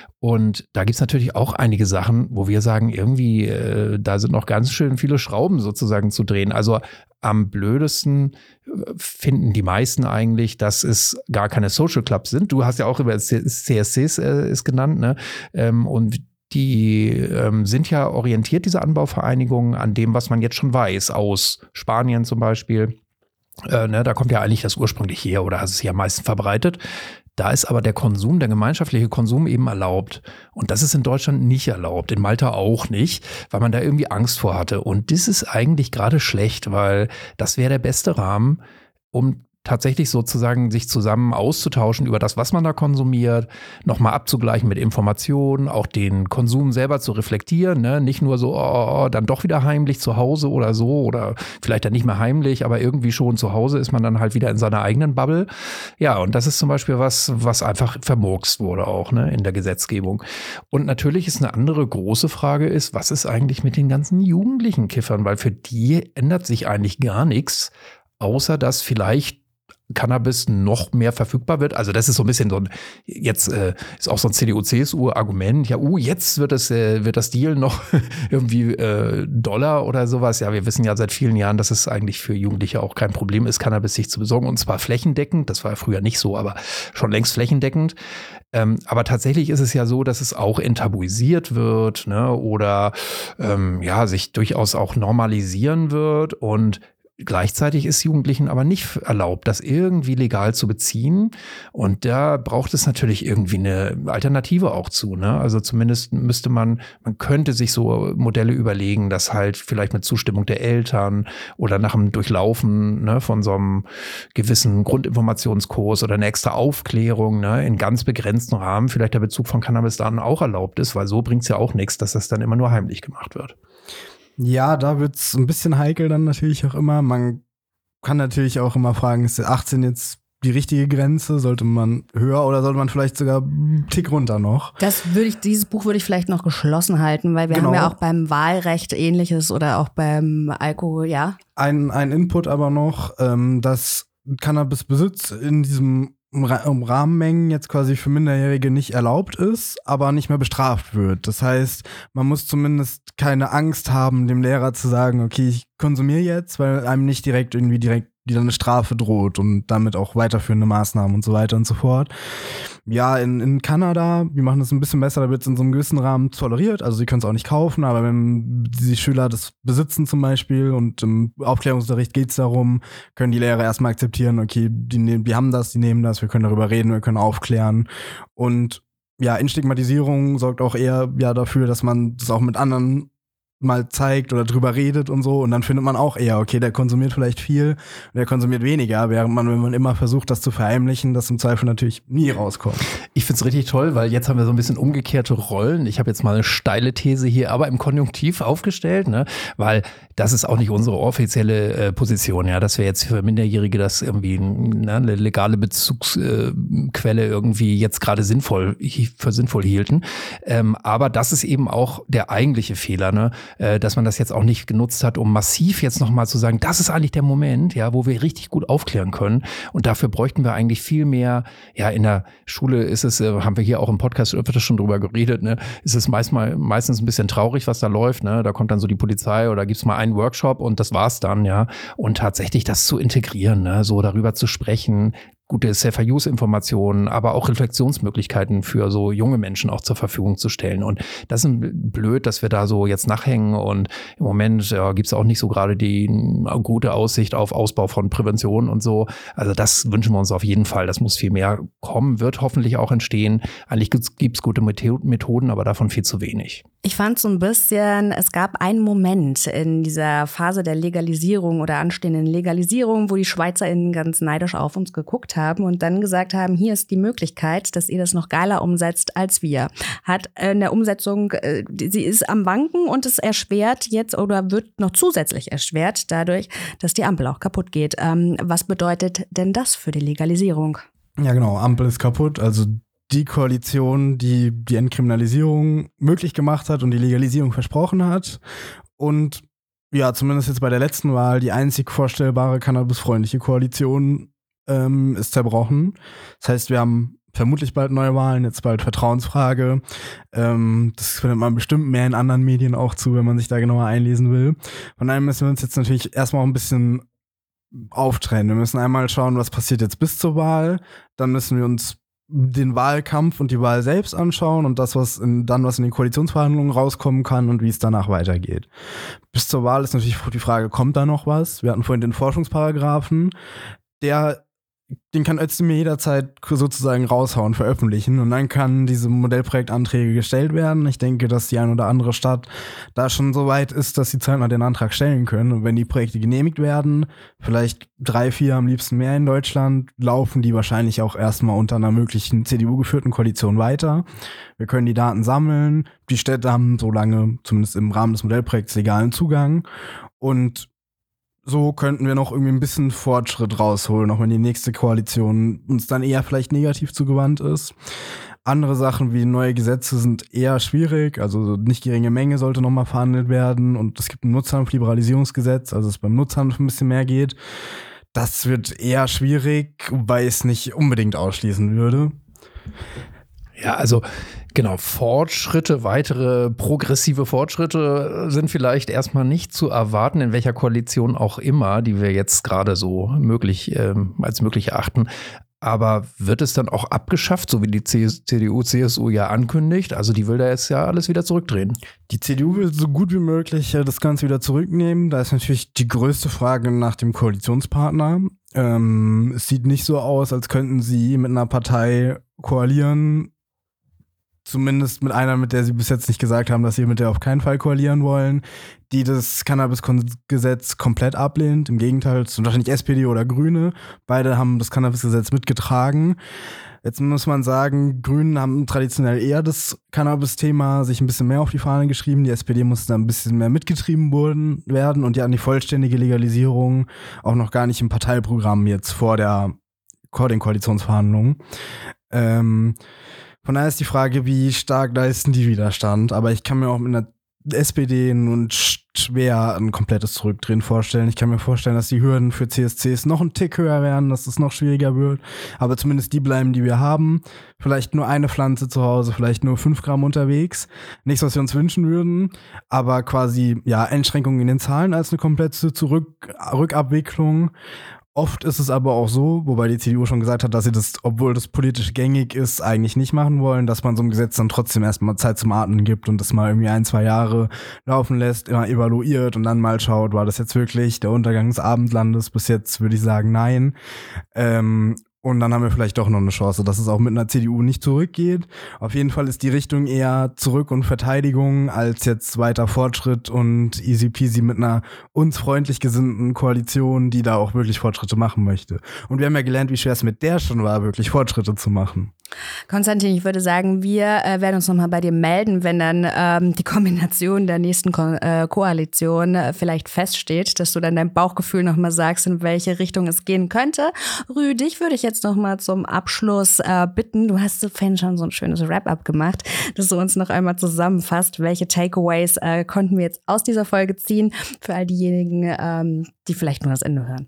Und da gibt's natürlich auch einige Sachen, wo wir sagen, irgendwie, äh, da sind noch ganz schön viele Schrauben sozusagen zu drehen. Also am blödesten finden die meisten eigentlich, dass es gar keine Social Clubs sind. Du hast ja auch über C S Cs äh, ist genannt, ne? Ähm, und die ähm, sind ja orientiert, diese Anbauvereinigungen, an dem, was man jetzt schon weiß, aus Spanien zum Beispiel. Äh, ne, da kommt ja eigentlich das ursprünglich her oder hat es hier am meisten verbreitet. Da ist aber der Konsum, der gemeinschaftliche Konsum eben erlaubt. Und das ist in Deutschland nicht erlaubt, in Malta auch nicht, weil man da irgendwie Angst vor hatte. Und das ist eigentlich gerade schlecht, weil das wäre der beste Rahmen, um tatsächlich sozusagen sich zusammen auszutauschen über das, was man da konsumiert, nochmal abzugleichen mit Informationen, auch den Konsum selber zu reflektieren, ne? Nicht nur so, oh, dann doch wieder heimlich zu Hause oder so oder vielleicht dann nicht mehr heimlich, aber irgendwie schon zu Hause ist man dann halt wieder in seiner eigenen Bubble. Ja, und das ist zum Beispiel was, was einfach vermurkst wurde auch, ne, in der Gesetzgebung. Und natürlich ist eine andere große Frage ist, was ist eigentlich mit den ganzen jugendlichen Kiffern, weil für die ändert sich eigentlich gar nichts, außer dass vielleicht Cannabis noch mehr verfügbar wird. Also das ist so ein bisschen so ein, jetzt äh, ist auch so ein C D U C S U-Argument, ja, uh, jetzt wird das, äh, wird das Deal noch irgendwie äh, Dollar oder sowas. Ja, wir wissen ja seit vielen Jahren, dass es eigentlich für Jugendliche auch kein Problem ist, Cannabis sich zu besorgen und zwar flächendeckend. Das war ja früher nicht so, aber schon längst flächendeckend. Ähm, aber tatsächlich ist es ja so, dass es auch enttabuisiert wird, ne, oder ähm, ja, sich durchaus auch normalisieren wird und gleichzeitig ist Jugendlichen aber nicht erlaubt, das irgendwie legal zu beziehen. Und da braucht es natürlich irgendwie eine Alternative auch zu, ne? Also zumindest müsste man, man könnte sich so Modelle überlegen, dass halt vielleicht mit Zustimmung der Eltern oder nach dem Durchlaufen, ne, von so einem gewissen Grundinformationskurs oder eine extra Aufklärung, ne, in ganz begrenztem Rahmen vielleicht der Bezug von Cannabis dann auch erlaubt ist, weil so bringt es ja auch nichts, dass das dann immer nur heimlich gemacht wird. Ja, da wird's ein bisschen heikel dann natürlich auch immer. Man kann natürlich auch immer fragen, ist achtzehn jetzt die richtige Grenze? Sollte man höher oder sollte man vielleicht sogar einen Tick runter noch? Das würde ich, dieses Buch würde ich vielleicht noch geschlossen halten, weil wir genau. haben ja auch beim Wahlrecht Ähnliches oder auch beim Alkohol, ja. Ein, ein Input aber noch, ähm, dass Cannabisbesitz in diesem um Rahmenmengen jetzt quasi für Minderjährige nicht erlaubt ist, aber nicht mehr bestraft wird. Das heißt, man muss zumindest keine Angst haben, dem Lehrer zu sagen, okay, ich konsumiere jetzt, weil einem nicht direkt irgendwie direkt die dann eine Strafe droht und damit auch weiterführende Maßnahmen und so weiter und so fort. Ja, in, in Kanada, wir machen das ein bisschen besser, da wird es in so einem gewissen Rahmen toleriert, also sie können es auch nicht kaufen, aber wenn die Schüler das besitzen zum Beispiel und im Aufklärungsunterricht geht es darum, können die Lehrer erstmal akzeptieren, okay, die, nehmen, die haben das, die nehmen das, wir können darüber reden, wir können aufklären und ja, Entstigmatisierung sorgt auch eher ja dafür, dass man das auch mit anderen mal zeigt oder drüber redet und so und dann findet man auch eher, okay, der konsumiert vielleicht viel und der konsumiert weniger, während man, wenn man immer versucht, das zu verheimlichen, das im Zweifel natürlich nie rauskommt. Ich find's richtig toll, weil jetzt haben wir so ein bisschen umgekehrte Rollen. Ich habe jetzt mal eine steile These hier, aber im Konjunktiv aufgestellt, ne, weil das ist auch nicht unsere offizielle äh, Position, ja, dass wir jetzt für Minderjährige das irgendwie ne, eine legale Bezugsquelle äh, irgendwie jetzt gerade sinnvoll für sinnvoll hielten. Ähm, aber das ist eben auch der eigentliche Fehler, ne, äh, dass man das jetzt auch nicht genutzt hat, um massiv jetzt nochmal zu sagen, das ist eigentlich der Moment, ja, wo wir richtig gut aufklären können. Und dafür bräuchten wir eigentlich viel mehr, ja, in der Schule ist es, äh, haben wir hier auch im Podcast öfter schon drüber geredet, ne, ist es meist mal, meistens ein bisschen traurig, was da läuft, ne, da kommt dann so die Polizei oder gibt's mal einen Workshop und das war's dann, ja. Und tatsächlich das zu integrieren, ne, so darüber zu sprechen, gute Safer-Use-Informationen, aber auch Reflexionsmöglichkeiten für so junge Menschen auch zur Verfügung zu stellen. Und das ist blöd, dass wir da so jetzt nachhängen und im Moment ja, gibt es auch nicht so gerade die gute Aussicht auf Ausbau von Prävention und so. Also das wünschen wir uns auf jeden Fall. Das muss viel mehr kommen, wird hoffentlich auch entstehen. Eigentlich gibt es gute Methoden, aber davon viel zu wenig. Ich fand so ein bisschen, es gab einen Moment in dieser Phase der Legalisierung oder anstehenden Legalisierung, wo die SchweizerInnen ganz neidisch auf uns geguckt haben und dann gesagt haben, hier ist die Möglichkeit, dass ihr das noch geiler umsetzt als wir. Hat in der Umsetzung, sie ist am Wanken und es erschwert jetzt oder wird noch zusätzlich erschwert dadurch, dass die Ampel auch kaputt geht. Was bedeutet denn das für die Legalisierung? Ja genau, Ampel ist kaputt, also die Koalition, die die Entkriminalisierung möglich gemacht hat und die Legalisierung versprochen hat und ja, zumindest jetzt bei der letzten Wahl die einzig vorstellbare cannabisfreundliche Koalition ähm, ist zerbrochen. Das heißt, wir haben vermutlich bald neue Wahlen, jetzt bald Vertrauensfrage. Ähm, das findet man bestimmt mehr in anderen Medien auch zu, wenn man sich da genauer einlesen will. Von daher müssen wir uns jetzt natürlich erstmal auch ein bisschen auftrennen. Wir müssen einmal schauen, was passiert jetzt bis zur Wahl. Dann müssen wir uns den Wahlkampf und die Wahl selbst anschauen und das, was in, dann was in den Koalitionsverhandlungen rauskommen kann und wie es danach weitergeht. Bis zur Wahl ist natürlich die Frage, kommt da noch was? Wir hatten vorhin den Forschungsparagraphen, der den kann Özdemir jederzeit sozusagen raushauen, veröffentlichen und dann kann diese Modellprojektanträge gestellt werden. Ich denke, dass die ein oder andere Stadt da schon so weit ist, dass sie zeitnah den Antrag stellen können. Und wenn die Projekte genehmigt werden, vielleicht drei, vier, am liebsten mehr in Deutschland, laufen die wahrscheinlich auch erstmal unter einer möglichen C D U-geführten Koalition weiter. Wir können die Daten sammeln. Die Städte haben so lange, zumindest im Rahmen des Modellprojekts, legalen Zugang. Und so könnten wir noch irgendwie ein bisschen Fortschritt rausholen, auch wenn die nächste Koalition uns dann eher vielleicht negativ zugewandt ist. Andere Sachen wie neue Gesetze sind eher schwierig, also nicht geringe Menge sollte nochmal verhandelt werden und es gibt ein Nutzhanf-Liberalisierungsgesetz, also es beim Nutzhanf ein bisschen mehr geht. Das wird eher schwierig, weil ich es nicht unbedingt ausschließen würde. Ja, also genau, Fortschritte, weitere progressive Fortschritte sind vielleicht erstmal nicht zu erwarten, in welcher Koalition auch immer, die wir jetzt gerade so möglich ähm, als möglich erachten. Aber wird es dann auch abgeschafft, so wie die C D U, C S U ja ankündigt? Also die will da jetzt ja alles wieder zurückdrehen. Die C D U will so gut wie möglich das Ganze wieder zurücknehmen. Da ist natürlich die größte Frage nach dem Koalitionspartner. Ähm, es sieht nicht so aus, als könnten sie mit einer Partei koalieren, zumindest mit einer, mit der sie bis jetzt nicht gesagt haben, dass sie mit der auf keinen Fall koalieren wollen, die das Cannabis-Gesetz komplett ablehnt. Im Gegenteil, es sind wahrscheinlich S P D oder Grüne. Beide haben das Cannabis-Gesetz mitgetragen. Jetzt muss man sagen, Grünen haben traditionell eher das Cannabis-Thema sich ein bisschen mehr auf die Fahne geschrieben. Die S P D musste da ein bisschen mehr mitgetrieben worden, werden und die hatten die vollständige Legalisierung auch noch gar nicht im Parteiprogramm jetzt vor der vor den Koalitionsverhandlungen. Ähm, Von daher ist die Frage, wie stark leisten die Widerstand. Aber ich kann mir auch mit einer S P D nun schwer ein komplettes Zurückdrehen vorstellen. Ich kann mir vorstellen, dass die Hürden für C S Cs noch einen Tick höher werden, dass es noch schwieriger wird. Aber zumindest die bleiben, die wir haben. Vielleicht nur eine Pflanze zu Hause, vielleicht nur fünf Gramm unterwegs. Nichts, was wir uns wünschen würden. Aber quasi, ja, Einschränkungen in den Zahlen als eine komplette Zurück- Rückabwicklung. Oft ist es aber auch so, wobei die C D U schon gesagt hat, dass sie das, obwohl das politisch gängig ist, eigentlich nicht machen wollen, dass man so einem Gesetz dann trotzdem erstmal Zeit zum Atmen gibt und das mal irgendwie ein, zwei Jahre laufen lässt, immer evaluiert und dann mal schaut, war das jetzt wirklich der Untergang des Abendlandes? Bis jetzt würde ich sagen, nein. Ähm, Und dann haben wir vielleicht doch noch eine Chance, dass es auch mit einer C D U nicht zurückgeht. Auf jeden Fall ist die Richtung eher Zurück- und Verteidigung als jetzt weiter Fortschritt und easy peasy mit einer uns freundlich gesinnten Koalition, die da auch wirklich Fortschritte machen möchte. Und wir haben ja gelernt, wie schwer es mit der schon war, wirklich Fortschritte zu machen. Konstantin, ich würde sagen, wir äh, werden uns nochmal bei dir melden, wenn dann ähm, die Kombination der nächsten Ko- äh, Koalition äh, vielleicht feststeht, dass du dann dein Bauchgefühl nochmal sagst, in welche Richtung es gehen könnte. Rü, dich würde ich jetzt nochmal zum Abschluss äh, bitten. Du hast so vorhin schon so ein schönes Wrap-up gemacht, dass du uns noch einmal zusammenfasst, welche Takeaways äh, konnten wir jetzt aus dieser Folge ziehen für all diejenigen, ähm, die vielleicht nur das Ende hören.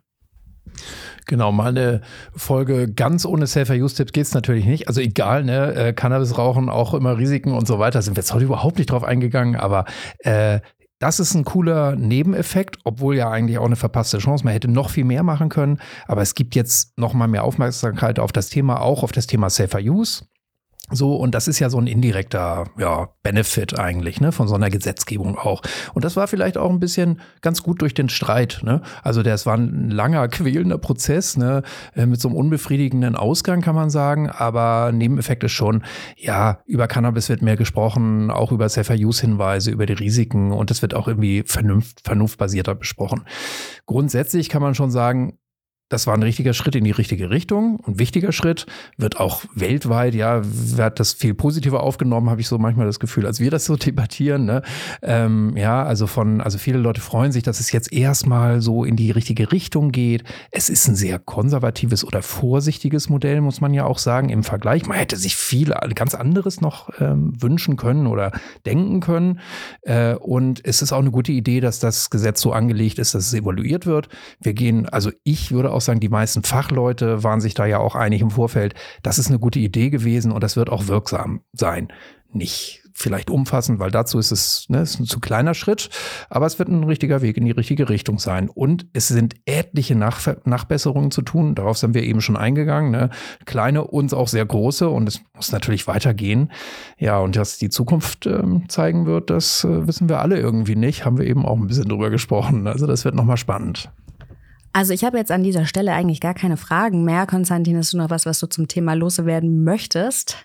Genau, mal eine Folge ganz ohne Safer-Use-Tipps geht's natürlich nicht. Also egal, ne, äh, Cannabis rauchen, auch immer Risiken und so weiter, sind wir jetzt heute überhaupt nicht drauf eingegangen, aber äh, das ist ein cooler Nebeneffekt, obwohl ja eigentlich auch eine verpasste Chance. Man hätte noch viel mehr machen können, aber es gibt jetzt noch mal mehr Aufmerksamkeit auf das Thema, auch auf das Thema Safer-Use. So, und das ist ja so ein indirekter, ja, Benefit eigentlich, ne, von so einer Gesetzgebung auch. Und das war vielleicht auch ein bisschen ganz gut durch den Streit, ne. Also das war ein langer, quälender Prozess, ne, mit so einem unbefriedigenden Ausgang, kann man sagen. Aber Nebeneffekt ist schon, ja, über Cannabis wird mehr gesprochen, auch über Safer-Use-Hinweise, über die Risiken. Und das wird auch irgendwie vernunft, vernunftbasierter besprochen. Grundsätzlich kann man schon sagen, das war ein richtiger Schritt in die richtige Richtung, ein wichtiger Schritt, wird auch weltweit, ja, wird das viel positiver aufgenommen, habe ich so manchmal das Gefühl, als wir das so debattieren, ne? Ähm, ja, also von, also viele Leute freuen sich, dass es jetzt erstmal so in die richtige Richtung geht. Es ist ein sehr konservatives oder vorsichtiges Modell, muss man ja auch sagen, im Vergleich. Man hätte sich viel ganz anderes noch ähm, wünschen können oder denken können. Äh, und es ist auch eine gute Idee, dass das Gesetz so angelegt ist, dass es evaluiert wird. Wir gehen, also ich würde auch sagen, die meisten Fachleute waren sich da ja auch einig im Vorfeld. Das ist eine gute Idee gewesen und das wird auch wirksam sein. Nicht vielleicht umfassend, weil dazu ist es, ne, ist ein zu kleiner Schritt, aber es wird ein richtiger Weg in die richtige Richtung sein. Und es sind etliche Nach- Nachbesserungen zu tun, darauf sind wir eben schon eingegangen, ne? Kleine und auch sehr große, und es muss natürlich weitergehen. Ja, und dass die Zukunft ähm, zeigen wird, das äh, wissen wir alle irgendwie nicht, haben wir eben auch ein bisschen drüber gesprochen. Also das wird nochmal spannend. Also ich habe jetzt an dieser Stelle eigentlich gar keine Fragen mehr. Konstantin, hast du noch was, was du zum Thema loswerden möchtest?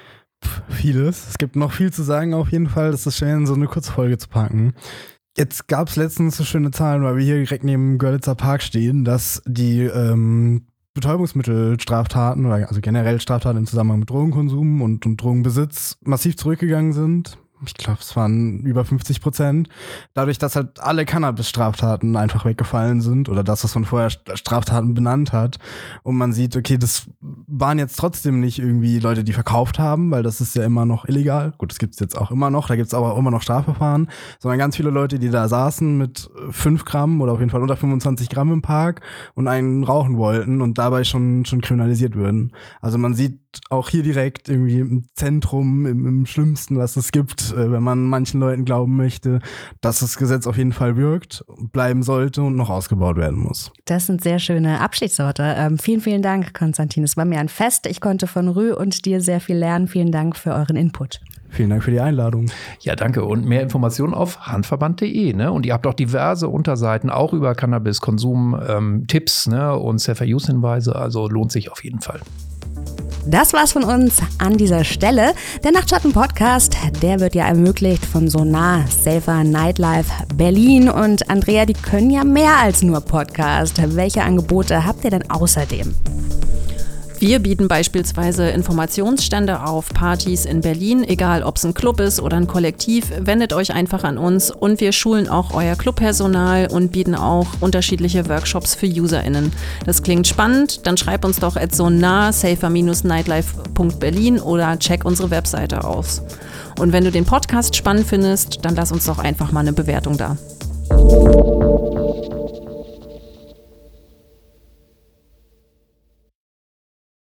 Vieles. Es gibt noch viel zu sagen auf jeden Fall. Das ist schwer in so eine Kurzfolge zu packen. Jetzt gab es letztens so schöne Zahlen, weil wir hier direkt neben Görlitzer Park stehen, dass die ähm, Betäubungsmittelstraftaten, oder also generell Straftaten im Zusammenhang mit Drogenkonsum und, und Drogenbesitz massiv zurückgegangen sind. Ich glaube, es waren über fünfzig Prozent. Dadurch, dass halt alle Cannabis-Straftaten einfach weggefallen sind oder das, was man vorher Straftaten benannt hat. Und man sieht, okay, das waren jetzt trotzdem nicht irgendwie Leute, die verkauft haben, weil das ist ja immer noch illegal. Gut, das gibt's jetzt auch immer noch, da gibt's aber auch immer noch Strafverfahren. Sondern ganz viele Leute, die da saßen mit fünf Gramm oder auf jeden Fall unter fünfundzwanzig Gramm im Park und einen rauchen wollten und dabei schon, schon kriminalisiert würden. Also man sieht auch hier direkt irgendwie im Zentrum, im, im Schlimmsten, was es gibt, wenn man manchen Leuten glauben möchte, dass das Gesetz auf jeden Fall wirkt, bleiben sollte und noch ausgebaut werden muss. Das sind sehr schöne Abschiedsworte. Ähm, vielen, vielen Dank, Konstantin. Es war mir ein Fest. Ich konnte von Rü und dir sehr viel lernen. Vielen Dank für euren Input. Vielen Dank für die Einladung. Ja, danke. Und mehr Informationen auf handverband punkt de. Ne? Und ihr habt auch diverse Unterseiten, auch über Cannabis-Konsum-Tipps, ne? Und Safer-Use-Hinweise. Also lohnt sich auf jeden Fall. Das war's von uns an dieser Stelle. Der Nachtschatten-Podcast, der wird ja ermöglicht von Sonar, Safer Nightlife Berlin. Und Andrea, die können ja mehr als nur Podcast. Welche Angebote habt ihr denn außerdem? Wir bieten beispielsweise Informationsstände auf Partys in Berlin, egal ob es ein Club ist oder ein Kollektiv, wendet euch einfach an uns, und wir schulen auch euer Clubpersonal und bieten auch unterschiedliche Workshops für UserInnen. Das klingt spannend, dann schreib uns doch at sonar safer nightlife punkt berlin oder check unsere Webseite aus. Und wenn du den Podcast spannend findest, dann lass uns doch einfach mal eine Bewertung da.